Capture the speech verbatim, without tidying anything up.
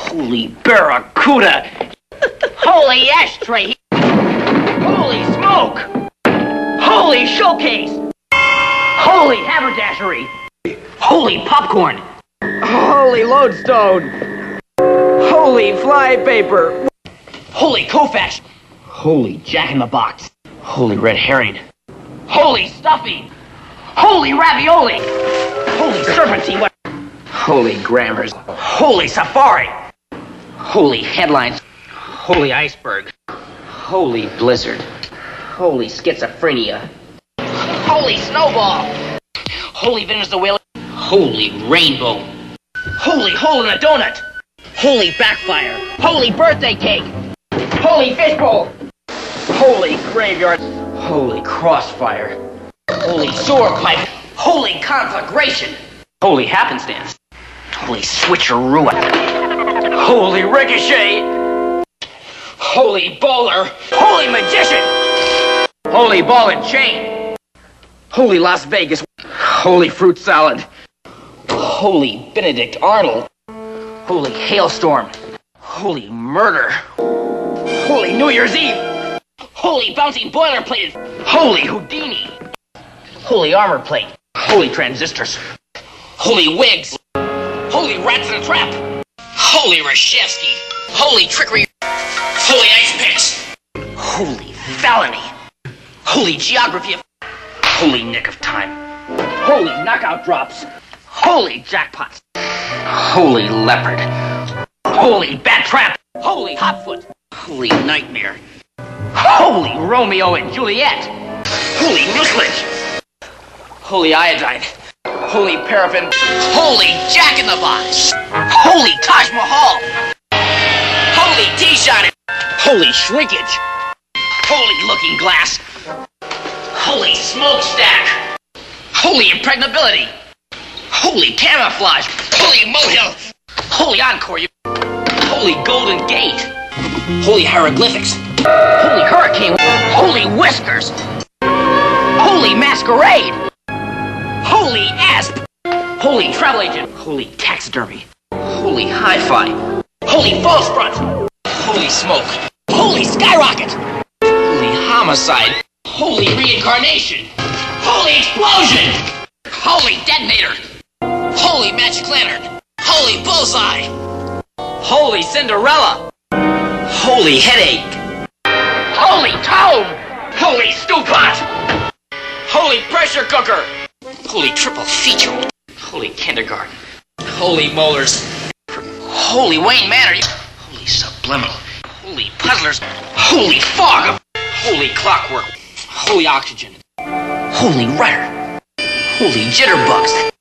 Holy barracuda! Holy ashtray! Holy smoke! Holy showcase! Holy haberdashery! Holy popcorn! Holy lodestone! Holy flypaper! Holy Koufax! Holy jack-in-the-box! Holy red herring! Holy stuffing! Holy ravioli! Holy serpentine! Holy grammars! Holy safari! Holy headlines! Holy iceberg! Holy blizzard! Holy schizophrenia! Holy snowball! Holy Venezuela! Holy rainbow! Holy hole in a donut! Holy backfire! Holy birthday cake! Holy fishbowl! Holy graveyard! Holy crossfire! Holy sewer pipe! Holy conflagration! Holy happenstance! Holy switcheroo! Holy ricochet! Holy bowler! Holy magician! Holy ball and chain! Holy Las Vegas! Holy fruit salad! Holy Benedict Arnold! Holy hailstorm! Holy murder! Holy New Year's Eve! Holy bouncing boilerplate! Holy Houdini! Holy armor plate! Holy transistors! Holy wigs! Holy rats in a trap! Holy Rashevsky! Holy trickery! Holy ice picks! Holy felony! Holy geography of... Holy nick of time! Holy knockout drops! Holy jackpots! Holy leopard! Holy bat trap! Holy hotfoot! Holy nightmare! Holy Romeo and Juliet! Holy mucilage! Holy iodine! Holy paraffin! Holy jack-in-the-box! Holy Taj Mahal! Holy tea-shot! Holy shrinkage! Holy looking glass! Holy smokestack! Holy impregnability! Holy camouflage! Holy motel! Holy encore! Holy golden gate! Holy hieroglyphics! Holy hurricane! Holy whiskers! Holy masquerade! Holy asp! Holy travel agent! Holy taxidermy! Holy hi-fi! Holy false front! Holy smoke! Holy skyrocket! Holy homicide! Holy reincarnation! Holy explosion! Holy detonator! Holy magic lantern! Holy bullseye! Holy Cinderella! Holy headache! Holy tome! Holy stew pot! Holy pressure cooker! Holy triple feature! Holy kindergarten! Holy molars! Holy Wayne Manor! Holy subliminal! Holy puzzlers! Holy fog! Holy clockwork! Holy oxygen! Holy rudder! Holy jitterbugs!